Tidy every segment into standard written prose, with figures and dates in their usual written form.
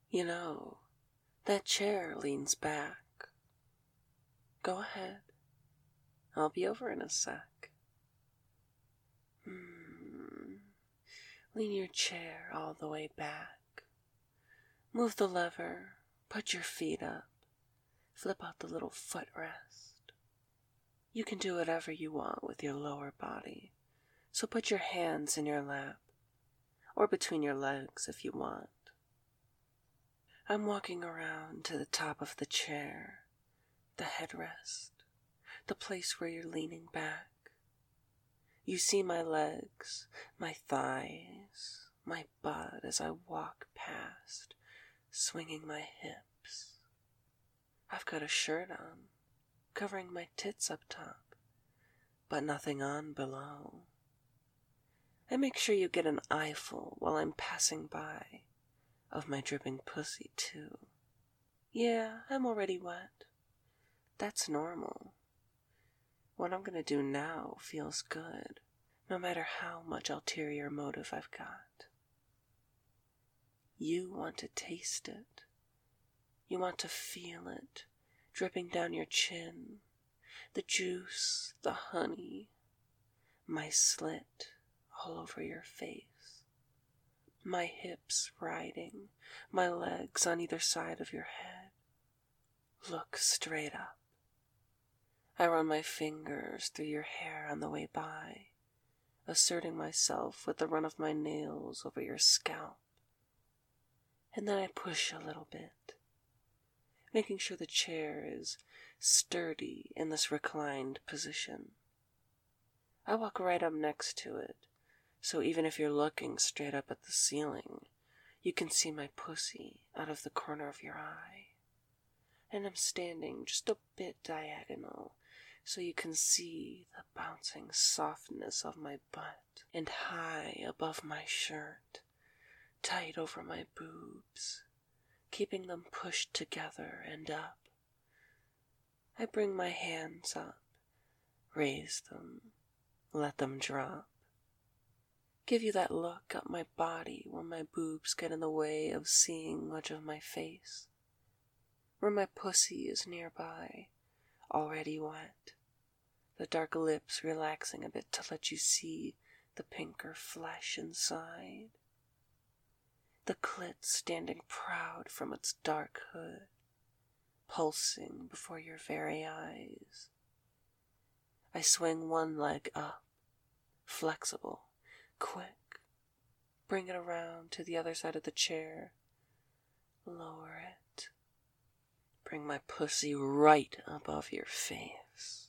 You know, that chair leans back. Go ahead. I'll be over in a sec. Lean your chair all the way back. Move the lever, put your feet up, flip out the little footrest. You can do whatever you want with your lower body, so put your hands in your lap, or between your legs if you want. I'm walking around to the top of the chair, the headrest, the place where you're leaning back. You see my legs, my thighs, my butt as I walk past, swinging my hips. I've got a shirt on, covering my tits up top, but nothing on below. I make sure you get an eyeful while I'm passing by of my dripping pussy, too. Yeah, I'm already wet. That's normal. What I'm gonna do now feels good, no matter how much ulterior motive I've got. You want to taste it. You want to feel it dripping down your chin, the juice, the honey, my slit all over your face, my hips riding, my legs on either side of your head. Look straight up. I run my fingers through your hair on the way by, asserting myself with the run of my nails over your scalp. And then I push a little bit, making sure the chair is sturdy in this reclined position. I walk right up next to it, so even if you're looking straight up at the ceiling, you can see my pussy out of the corner of your eye. And I'm standing just a bit diagonal, so you can see the bouncing softness of my butt, and high above my shirt, tight over my boobs, keeping them pushed together and up. I bring my hands up, raise them, let them drop. Give you that look up my body where my boobs get in the way of seeing much of my face, where my pussy is nearby, already wet, the dark lips relaxing a bit to let you see the pinker flesh inside, the clit standing proud from its dark hood, pulsing before your very eyes. I swing one leg up, flexible, quick, bring it around to the other side of the chair, lower it, bring my pussy right above your face.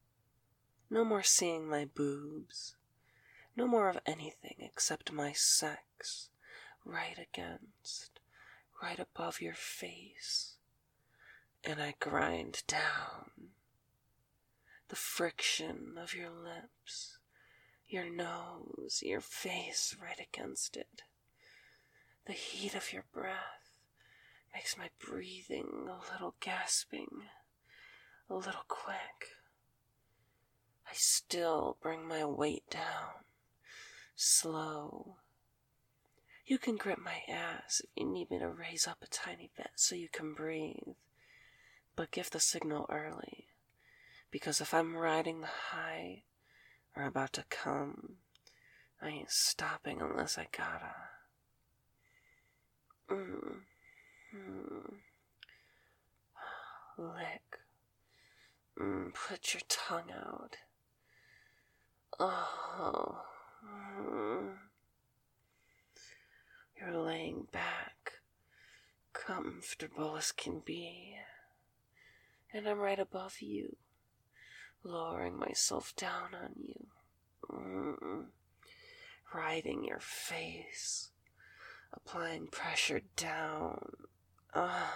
No more seeing my boobs, no more of anything except my sex, right against, right above your face, and I grind down. The friction of your lips, your nose, your face right against it. The heat of your breath makes my breathing a little gasping, a little quick. I still bring my weight down, slow. You can grip my ass if you need me to raise up a tiny bit so you can breathe, but give the signal early, because if I'm riding the high or about to come, I ain't stopping unless I gotta. Lick. Put your tongue out. Oh. You're laying back, comfortable as can be, and I'm right above you, lowering myself down on you, riding your face, applying pressure down. I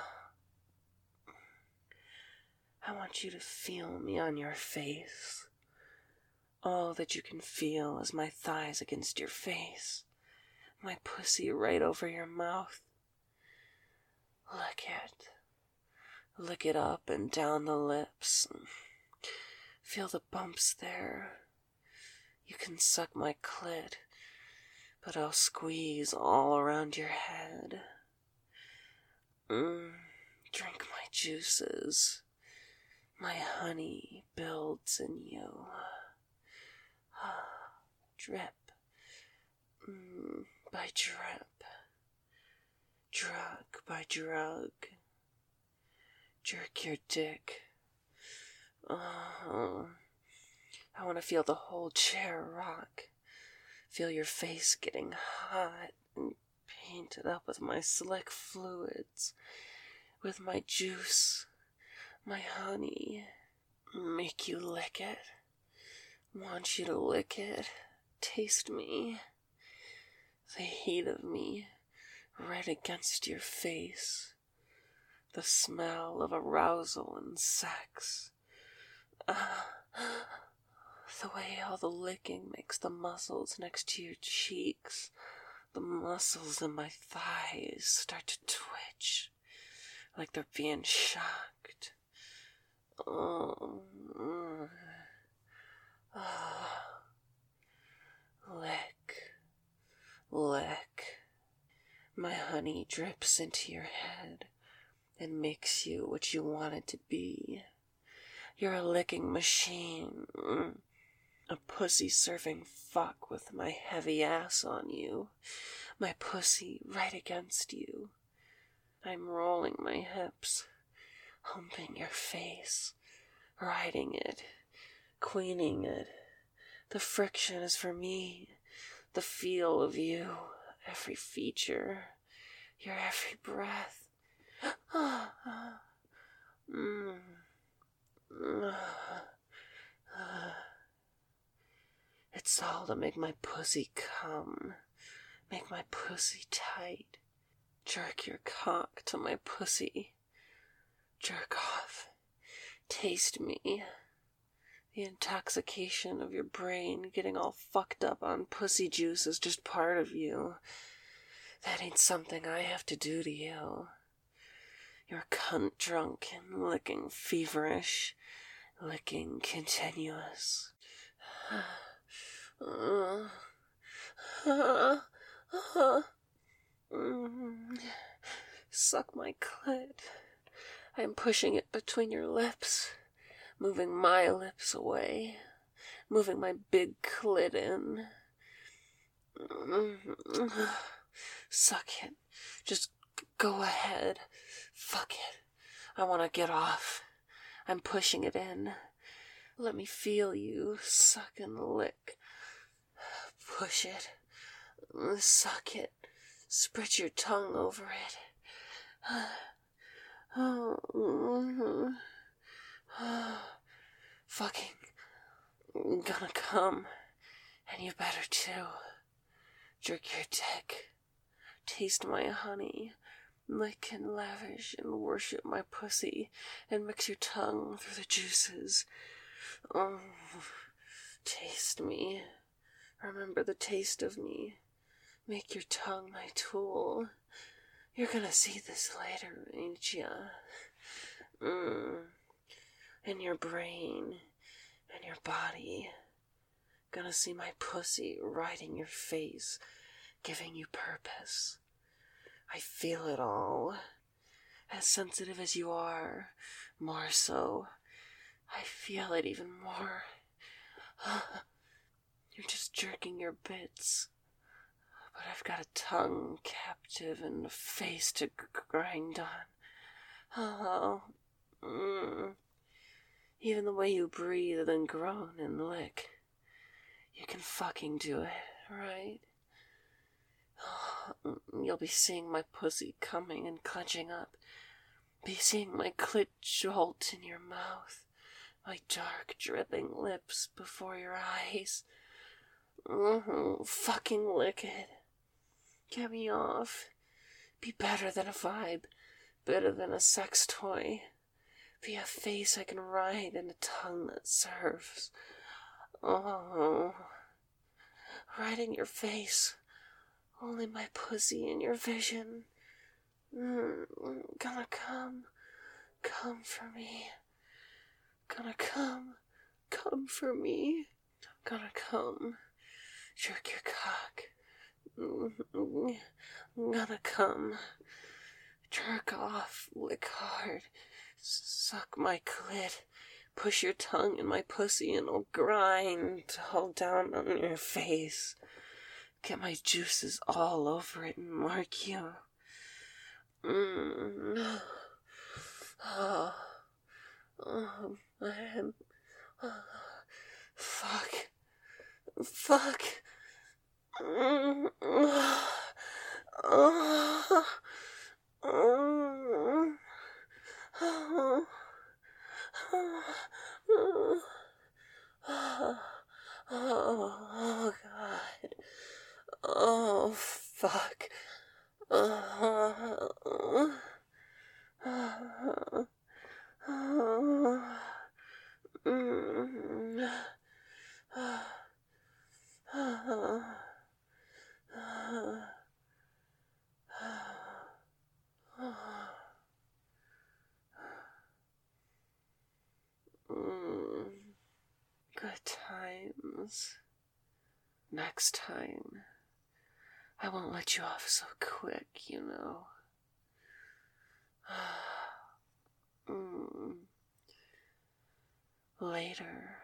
want you to feel me on your face. All that you can feel is my thighs against your face, my pussy right over your mouth. Lick it. Lick it up and down the lips. Feel the bumps there. You can suck my clit, but I'll squeeze all around your head. Drink my juices. My honey builds in you. Drip by drip. Drug by drug. Jerk your dick. I want to feel the whole chair rock. Feel your face getting hot and painted up with my slick fluids. With my juice. My honey. Make you lick it. Want you to lick it. Taste me. The heat of me. Right against your face. The smell of arousal and sex. The way all the licking makes the muscles next to your cheeks, the muscles in my thighs start to twitch, like they're being shocked. Lick. My honey drips into your head and makes you what you want it to be. You're a licking machine. A pussy-serving fuck with my heavy ass on you. My pussy right against you. I'm rolling my hips, humping your face, riding it, queening it. The friction is for me. The feel of you, every feature, your every breath. It's all to make my pussy come, make my pussy tight. Jerk your cock to my pussy. Jerk off. Taste me. The intoxication of your brain getting all fucked up on pussy juice is just part of you. That ain't something I have to do to you. You're cunt drunk and licking feverish, licking continuous. Suck my clit. I'm pushing it between your lips, moving my lips away, moving my big clit in. Suck it. Just go ahead. Fuck it. I want to get off. I'm pushing it in. Let me feel you suck and lick. Push it. Suck it. Spread your tongue over it. Fucking gonna come. And you better too. Jerk your dick. Taste my honey. Lick and lavish and worship my pussy. And mix your tongue through the juices. Taste me. Remember the taste of me. Make your tongue my tool. You're gonna see this later, ain't ya? In your brain and your body. Gonna see my pussy riding your face, giving you purpose. I feel it all. As sensitive as you are, more so. I feel it even more. You're just jerking your bits. But I've got a tongue captive and a face to grind on. Even the way you breathe and groan and lick. You can fucking do it, right? You'll be seeing my pussy coming and clenching up. Be seeing my clit jolt in your mouth. My dark, dripping lips before your eyes. Fucking lick it. Get me off. Be better than a vibe. Better than a sex toy. Be a face I can ride and a tongue that serves. Riding your face. Only my pussy in your vision. Gonna come. Come for me. Gonna come. Come for me. Gonna come. Jerk your cock. Gonna come. Jerk off. Lick hard. Suck my clit. Push your tongue in my pussy and I'll grind all down on your face. Get my juices all over it and mark you. Oh, man. Fuck. Oh, God. Oh, fuck. Good times. Next time, I won't let you off so quick, you know. Later.